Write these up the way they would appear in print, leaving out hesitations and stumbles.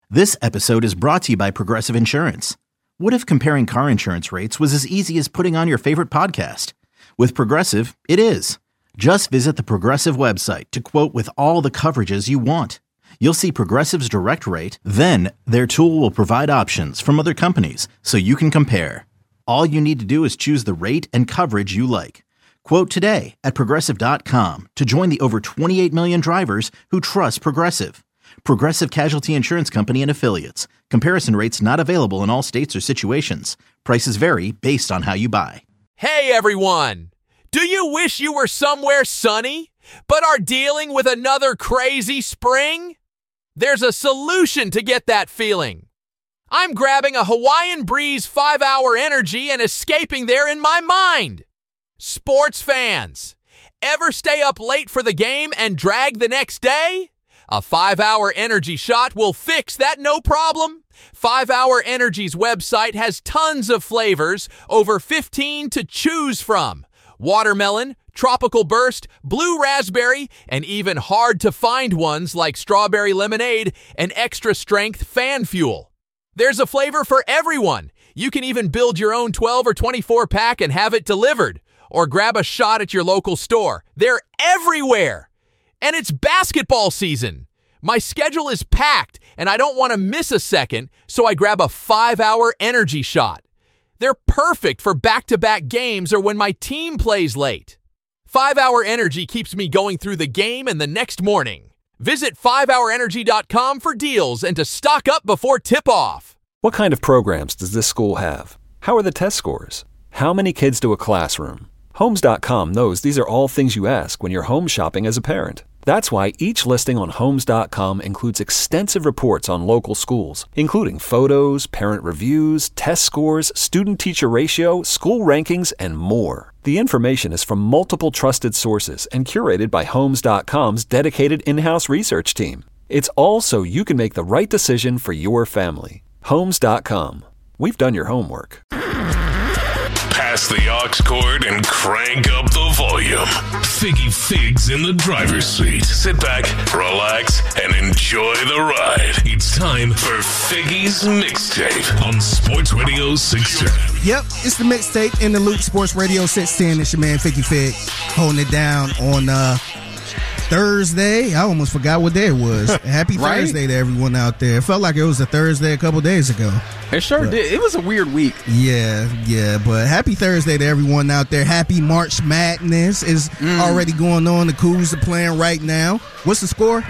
This episode is brought to you by Progressive Insurance. What if comparing car insurance rates was as easy as putting on your favorite podcast? With Progressive, it is. Just visit the Progressive website to quote with all the coverages you want. You'll see Progressive's direct rate, then their tool will provide options from other companies so you can compare. All you need to do is choose the rate and coverage you like. Quote today at Progressive.com to join the over 28 million drivers who trust Progressive. Progressive Casualty Insurance Company and Affiliates. Comparison rates not available in all states or situations. Prices vary based on how you buy. Hey everyone! Do you wish you were somewhere sunny, but are dealing with another crazy spring? There's a solution to get that feeling. I'm grabbing a Hawaiian Breeze 5-hour energy and escaping there in my mind. Sports fans, ever stay up late for the game and drag the next day? A 5-hour energy shot will fix that no problem. 5-Hour Energy's website has tons of flavors, over 15 to choose from. Watermelon, tropical burst, blue raspberry, and even hard-to-find ones like strawberry lemonade and extra-strength fan fuel. There's a flavor for everyone. You can even build your own 12 or 24-pack and have it delivered, or grab a shot at your local store. They're everywhere. And it's basketball season. My schedule is packed, and I don't want to miss a second, so I grab a 5-hour energy shot. They're perfect for back-to-back games or when my team plays late. 5-Hour Energy keeps me going through the game and the next morning. Visit 5hourenergy.com for deals and to stock up before tip-off. What kind of programs does this school have? How are the test scores? How many kids do a classroom? Homes.com knows these are all things you ask when you're home shopping as a parent. That's why each listing on Homes.com includes extensive reports on local schools, including photos, parent reviews, test scores, student-teacher ratio, school rankings, and more. The information is from multiple trusted sources and curated by Homes.com's dedicated in-house research team. It's all so you can make the right decision for your family. Homes.com. We've done your homework. Pass the aux cord and crank up the volume. Figgy Figs in the driver's seat. Sit back, relax, and enjoy the ride. It's time for Figgy's Mixtape on Sports Radio 610. Yep, it's the Mixtape in the Loop, Sports Radio 610. It's your man Figgy Fig holding it down on Thursday. I almost forgot what day it was. Happy Thursday to everyone out there. It felt like it was a Thursday a couple days ago. It sure did. It was a weird week. Yeah, but happy Thursday to everyone out there. Happy March Madness is already going on. The Cougs are playing right now. What's the score?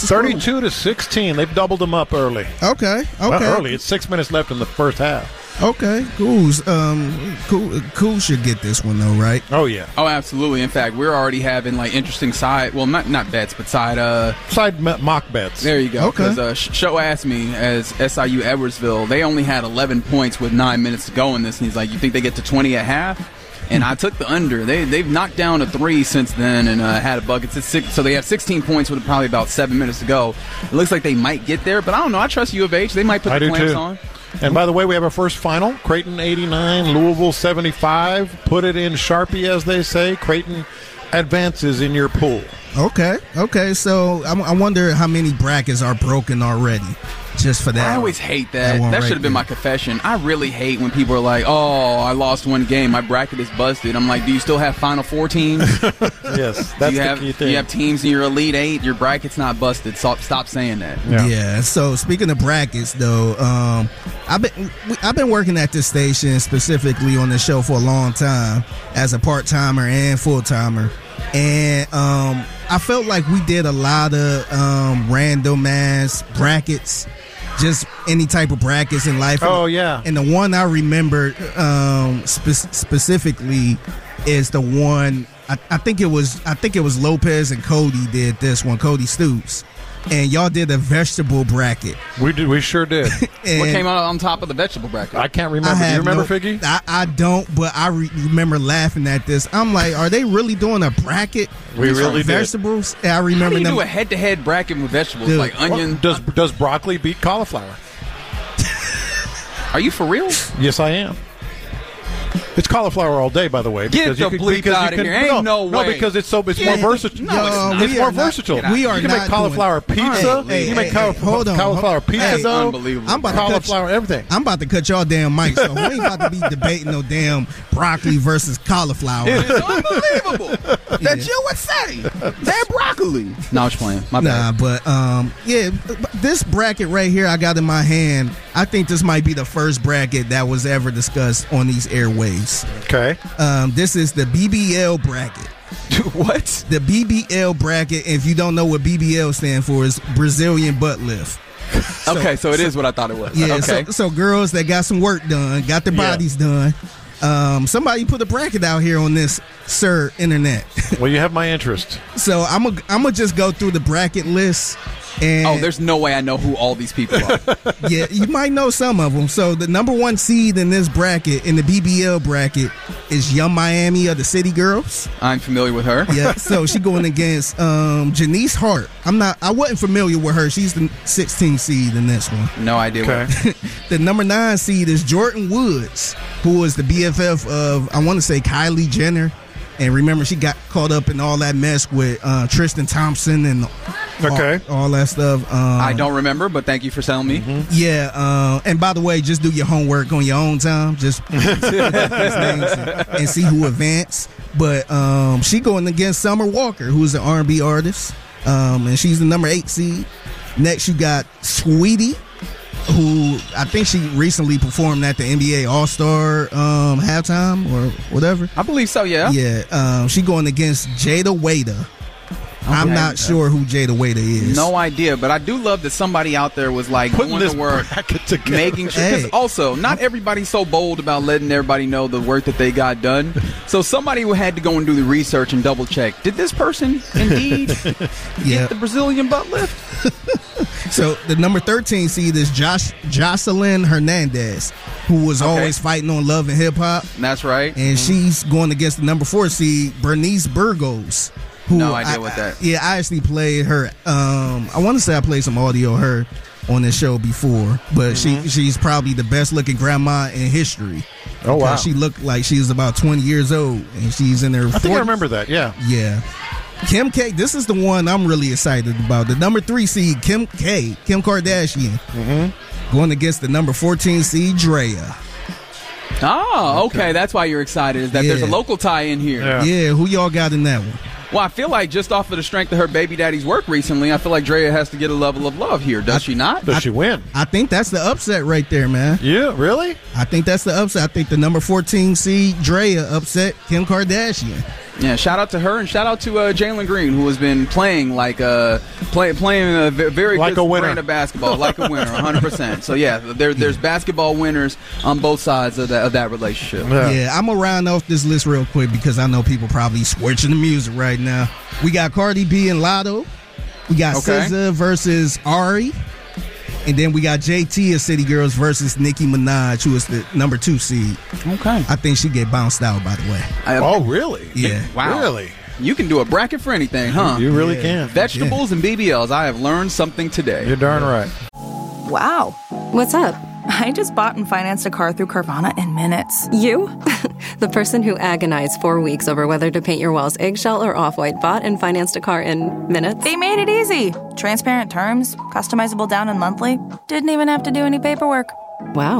32-16. They've doubled them up early. Okay. Well, early. It's 6 minutes left in the first half. Okay, Cougs. Cougs should get this one though, right? Oh yeah. Oh, absolutely. In fact, we're already having like interesting not bets, but side mock bets. There you go. Okay. Because Show asked me as SIU Edwardsville, they only had 11 points with 9 minutes to go in this, and he's like, "You think they get to 20 at half?" And I took the under. They've knocked down a 3 since then and had a bucket. It's 6, so they have 16 points with probably about 7 minutes to go. It looks like they might get there, but I don't know. I trust U of H. They might put the clamps on. And by the way, we have our first final. Creighton 89, Louisville 75. Put it in Sharpie, as they say. Creighton advances in your pool. Okay. So I wonder how many brackets are broken already. Just for that. I always hate that. That should have been my confession. I really hate when people are like, "Oh, I lost one game. My bracket is busted." I'm like, "Do you still have Final Four teams?" Yes, that's the key thing. You have teams in your Elite Eight. Your bracket's not busted. Stop saying that. Yeah. So speaking of brackets, though, I've been working at this station specifically on the show for a long time as a part timer and full timer, and I felt like we did a lot of random ass brackets. Just any type of brackets in life. Oh, yeah. And the one I remember specifically is the one I think it was Lopez and Cody did this one, Cody Stoops. And y'all did a vegetable bracket. We sure did. What came out on top of the vegetable bracket? I can't remember. Do you remember, Figgy? I don't, but I remember laughing at this. I'm like, are they really doing a bracket? We really did. Vegetables? I remember. How do you them. do a head-to-head bracket with vegetables, Dude, like onion? Does broccoli beat cauliflower? Are you for real? Yes, I am. It's cauliflower all day, by the way. Get the bleep out of here. Ain't no way. No, because it's more versatile. It's more versatile. We are you can not make cauliflower pizza. Hey, you can make hold on. cauliflower pizza dough. Unbelievable. I'm about to cauliflower, everything. I'm about to cut y'all damn mics. So we ain't about to be debating no damn broccoli versus cauliflower. It's unbelievable that you would say that broccoli. No, I was playing. My bad. But this bracket right here I got in my hand, I think this might be the first bracket that was ever discussed on these airwaves. Okay. This is the BBL bracket. What? The BBL bracket, if you don't know what BBL stands for, is Brazilian butt lift. Okay, so it is what I thought it was. Yeah, okay. so girls that got some work done, got their bodies done. Somebody put a bracket out here on this, sir, internet. Well, you have my interest. So I'm gonna just go through the bracket list. And there's no way I know who all these people are. Yeah, you might know some of them. So the number 1 seed in this bracket, in the BBL bracket, is Young Miami of the City Girls. I'm familiar with her. Yeah, so she going against Janice Hart. I wasn't familiar with her. She's the 16th seed in this one. No idea. Okay. The number 9 seed is Jordan Woods, who was the BFF of, I want to say, Kylie Jenner. And remember, she got caught up in all that mess with Tristan Thompson and all that stuff. I don't remember, but thank you for telling me. Mm-hmm. Yeah, and by the way, just do your homework on your own time. Just and see who advanced. But she going against Summer Walker, who's an R&B artist, and she's the number 8 seed. Next, you got Sweetie, who I think she recently performed at the NBA All-Star halftime or whatever. I believe so, yeah. Yeah, she going against Jada Waiter. I'm not sure who Jada Waiter is. No idea, but I do love that somebody out there was like putting doing this the work, making sure. Because also, not everybody's so bold about letting everybody know the work that they got done. So somebody had to go and do the research and double check. Did this person indeed get the Brazilian butt lift? So the number 13 seed is Jocelyn Hernandez, who was always fighting on Love and Hip Hop. That's right. And she's going against the number 4 seed, Bernice Burgos. No idea what that. Yeah, I actually played her. I want to say I played some audio of her on this show before, but she's probably the best looking grandma in history. Oh wow! She looked like she was about 20 years old, and she's in her. I think I remember that. Yeah. Yeah. Kim K. This is the one I'm really excited about. The number 3 seed, Kim Kardashian, going against the number 14 seed, Drea. Oh, okay. That's why you're excited. Is that there's a local tie in here? Yeah. Who y'all got in that one? Well, I feel like just off of the strength of her baby daddy's work recently, I feel like Drea has to get a level of love here. Does she not? Does she win? I think that's the upset right there, man. Yeah, really? I think that's the upset. I think the number 14 seed, Drea, upset Kim Kardashian. Yeah, shout out to her and shout out to Jalen Green, who has been playing like playing a very like good a winner. brand of basketball, like a winner, 100%. So yeah, there's basketball winners on both sides of that relationship. Yeah, I'm gonna round off this list real quick because I know people probably switching the music right now. We got Cardi B and Lotto. We got SZA versus Ari. And then we got JT of City Girls versus Nicki Minaj, who is the number 2 seed. Okay. I think she get bounced out, by the way. Oh, really? Yeah. Wow. Really? You can do a bracket for anything, huh? You really can. Vegetables and BBLs. I have learned something today. You're darn right. Wow. What's up? I just bought and financed a car through Carvana in minutes. You? The person who agonized 4 weeks over whether to paint your walls eggshell or off-white bought and financed a car in minutes? They made it easy. Transparent terms, customizable down and monthly. Didn't even have to do any paperwork. Wow.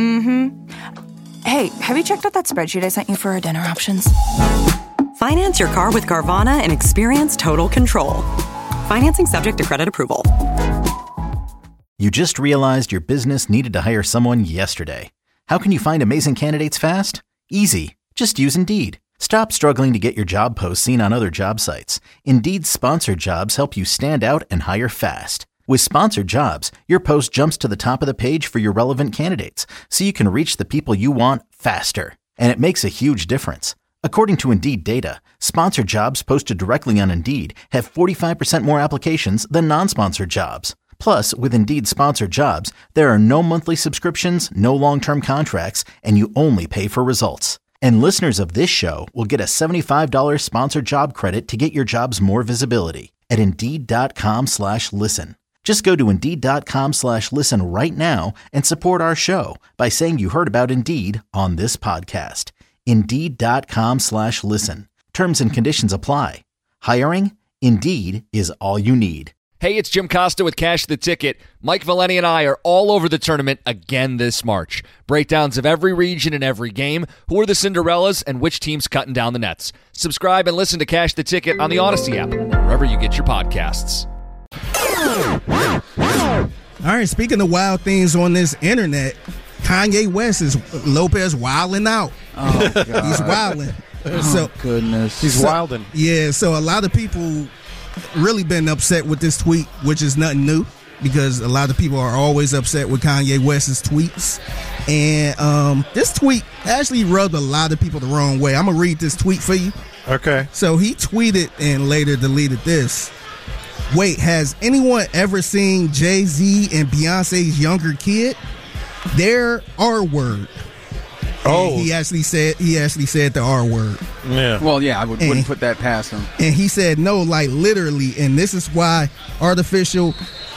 Hey, have you checked out that spreadsheet I sent you for our dinner options? Finance your car with Carvana and experience total control. Financing subject to credit approval. You just realized your business needed to hire someone yesterday. How can you find amazing candidates fast? Easy. Just use Indeed. Stop struggling to get your job posts seen on other job sites. Indeed's sponsored jobs help you stand out and hire fast. With sponsored jobs, your post jumps to the top of the page for your relevant candidates, so you can reach the people you want faster. And it makes a huge difference. According to Indeed data, sponsored jobs posted directly on Indeed have 45% more applications than non-sponsored jobs. Plus, with Indeed sponsored jobs, there are no monthly subscriptions, no long-term contracts, and you only pay for results. And listeners of this show will get a $75 sponsored job credit to get your jobs more visibility at Indeed.com/listen. Just go to Indeed.com/listen right now and support our show by saying you heard about Indeed on this podcast. Indeed.com/listen. Terms and conditions apply. Hiring? Indeed is all you need. Hey, it's Jim Costa with Cash the Ticket. Mike Valeni and I are all over the tournament again this March. Breakdowns of every region and every game, who are the Cinderellas, and which team's cutting down the nets. Subscribe and listen to Cash the Ticket on the Odyssey app, wherever you get your podcasts. All right, speaking of wild things on this internet, Kanye West is Lopez wilding out. Oh, God. He's wilding. Oh, goodness. He's wilding. Yeah, so a lot of people really been upset with this tweet, which is nothing new because a lot of people are always upset with Kanye West's tweets. And this tweet actually rubbed a lot of people the wrong way. I'm going to read this tweet for you. Okay. So he tweeted and later deleted this. Wait, has anyone ever seen Jay-Z and Beyonce's younger kid? Their R word. Oh, and he actually said the R word. Yeah. Well, yeah, I wouldn't put that past him. And he said no, like literally. And this is why artificial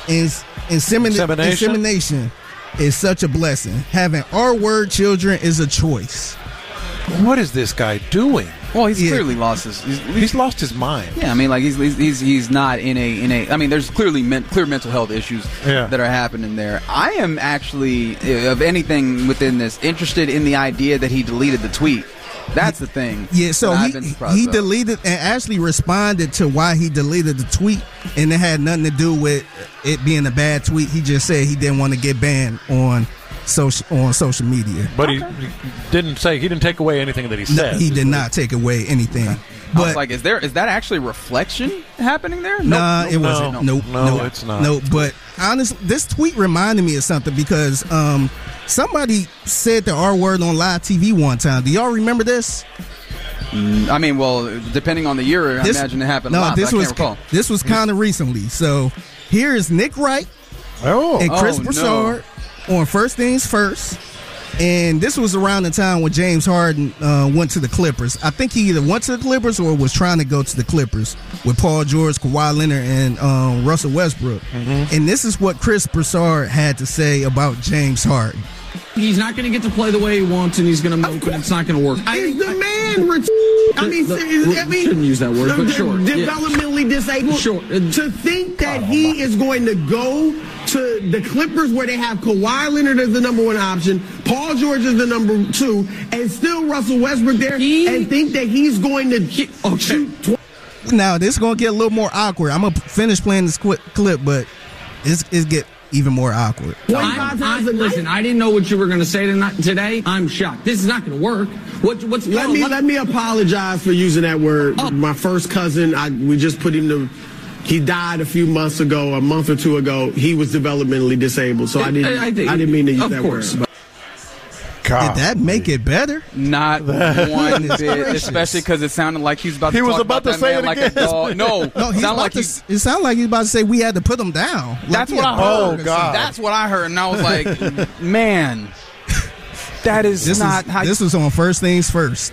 insemination is such a blessing. Having R word children is a choice. What is this guy doing? Well, he's clearly lost his. He's lost his mind. Yeah, I mean, like he's not in a. I mean, there's clearly clear mental health issues that are happening there. I am actually, of anything within this, interested in the idea that he deleted the tweet. That's the thing. Yeah, so he deleted and actually responded to why he deleted the tweet, and it had nothing to do with it being a bad tweet. He just said he didn't want to get banned on social media. But he didn't take away anything that he said. No, he did not take away anything. Okay. But I was like, is that actually reflection happening there? Nah, it wasn't. No, it's not. No, but honestly, this tweet reminded me of something because somebody said the R word on live TV one time. Do y'all remember this? I mean, well, depending on the year, I imagine it happened a lot. This was kind of recently. So here is Nick Wright and Chris Broussard on First Things First. And this was around the time when James Harden went to the Clippers. I think he either went to the Clippers or was trying to go to the Clippers with Paul George, Kawhi Leonard, and Russell Westbrook. Mm-hmm. And this is what Chris Broussard had to say about James Harden. He's not going to get to play the way he wants, and he's going to milk it. It's not going to work. Is the man shouldn't use that word, but sure. Developmentally disabled? Sure. To think that he is going to go to the Clippers where they have Kawhi Leonard as the number one option, Paul George is the number two, and still Russell Westbrook there, and think that he's going to shoot. Now, this is going to get a little more awkward. I'm going to finish playing this clip, but it's get even more awkward. Listen, I didn't know what you were going to say today. I'm shocked. This is not going to work. Let me apologize for using that word. My first cousin, we just put him to. He died a month or two ago. He was developmentally disabled, so I didn't mean to use that word. God. Did that make it better? Not one bit, especially because it sounded like he was about to talk about that man like a dog. No, it sounded like he was about to say we had to put him down. That's what I heard. Oh, God. That's what I heard, and I was like, man, that is not how. This was on First Things First.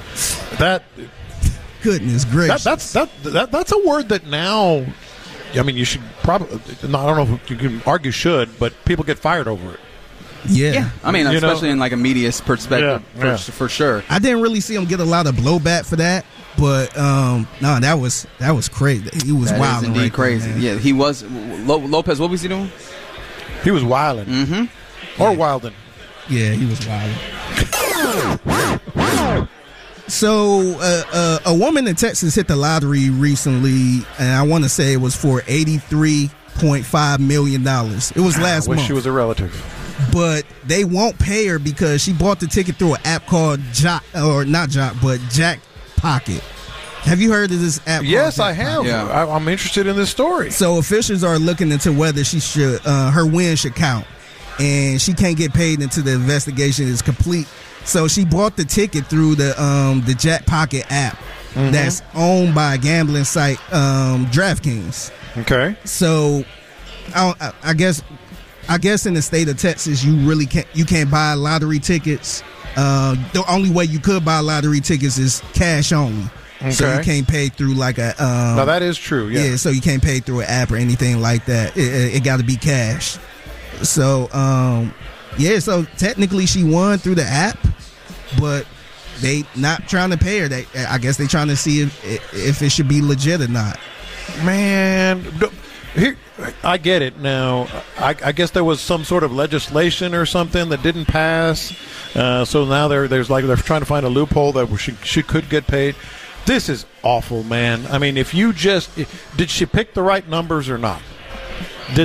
Goodness gracious. That's a word that now, I mean, you should probably, I don't know if you can argue should, but people get fired over it. Yeah. I mean, especially in like a media perspective, for sure. I didn't really see him get a lot of blowback for that, but no, that was crazy. He was wild. Indeed, right crazy. Man. Yeah, he was. Lopez, what was he doing? He was wilding. Mm-hmm. Or wilding. Yeah, he was wilding. So, a woman in Texas hit the lottery recently, and I want to say it was for $83.5 million. It was last month. I wish she was a relative. But they won't pay her because she bought the ticket through an app called Jack Pocket. Have you heard of this app? Yes, I have. Yeah. I'm interested in this story. So officials are looking into whether she should her win should count, and she can't get paid until the investigation is complete. So she bought the ticket through the Jack Pocket app that's owned by a gambling site, DraftKings. Okay. So I guess in the state of Texas, you can't buy lottery tickets. The only way you could buy lottery tickets is cash only. Okay. So you can't pay through like a. No, that is true. Yeah. So you can't pay through an app or anything like that. It got to be cash. So so technically she won through the app, but they not trying to pay her. I guess they trying to see if it should be legit or not. Man, here I get it now. I guess there was some sort of legislation or something that didn't pass. So now they're trying to find a loophole that she could get paid. This is awful, man. I mean, if you did she pick the right numbers or not? Was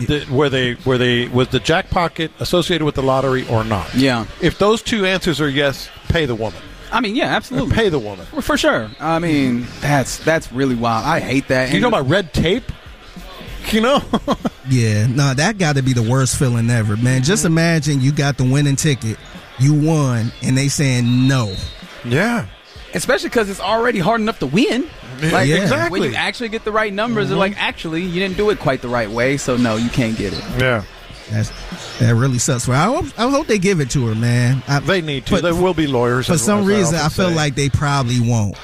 the jackpot associated with the lottery or not? Yeah. If those two answers are yes, pay the woman. I mean, yeah, absolutely. Pay the woman. For sure. I mean, that's really wild. I hate that. You know about red tape? You know? Yeah, no, that got to be the worst feeling ever, man. Just imagine you got the winning ticket, you won, and they saying no. Yeah. Especially because it's already hard enough to win. Like, exactly. When you actually get the right numbers, they're like, actually, you didn't do it quite the right way, so no, you can't get it. Yeah. That really sucks. I hope they give it to her, man. They need to. There will be lawyers. For some reason, I feel like they probably won't.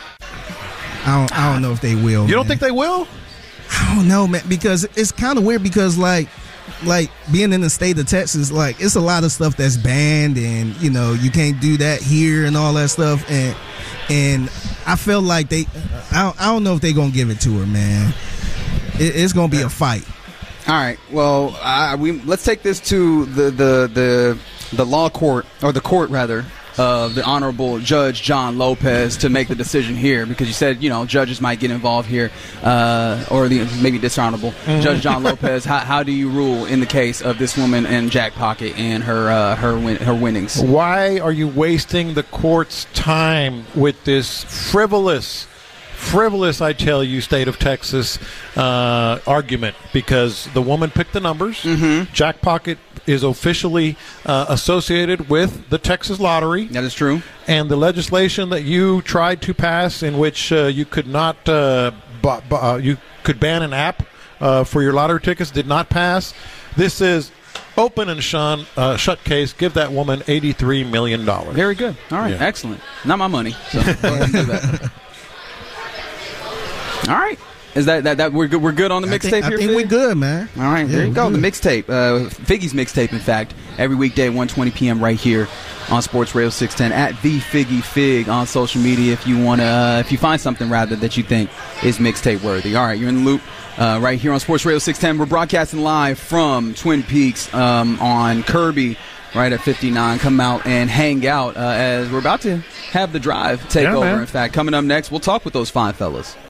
I don't know if they will. You don't think they will? I don't know, man, because it's kind of weird because, like being in the state of Texas, like, it's a lot of stuff that's banned and, you know, you can't do that here and all that stuff. And I feel like I don't know if they're going to give it to her, man. It's going to be a fight. All right. Well, let's take this to the law court, or the court rather, of the Honorable Judge John Lopez to make the decision here, because you said, you know, judges might get involved here, or maybe dishonorable. Judge John Lopez, how do you rule in the case of this woman and Jack Pocket and her winnings? Why are you wasting the court's time with this frivolous, I tell you, state of Texas argument? Because the woman picked the numbers. Jack Pocket is officially associated with the Texas Lottery. That is true. And the legislation that you tried to pass, in which you could not, you could ban an app for your lottery tickets, did not pass. This is open and shut case. Give that woman $83 million. Very good. All right. Yeah. Excellent. Not my money. So go ahead and do that. All right. Is that we're good? We're good on the mixtape here. I think we're good, man. All right, there you go. The mixtape, Figgy's mixtape. In fact, every weekday, 1:20 p.m. right here on Sports Radio 610 at the Figgy Fig on social media. If you find something rather that you think is mixtape worthy. All right, you're in the loop right here on Sports Radio 610. We're broadcasting live from Twin Peaks on Kirby. Right at 59. Come out and hang out as we're about to have the drive take over. Man. In fact, coming up next, we'll talk with those fine fellas.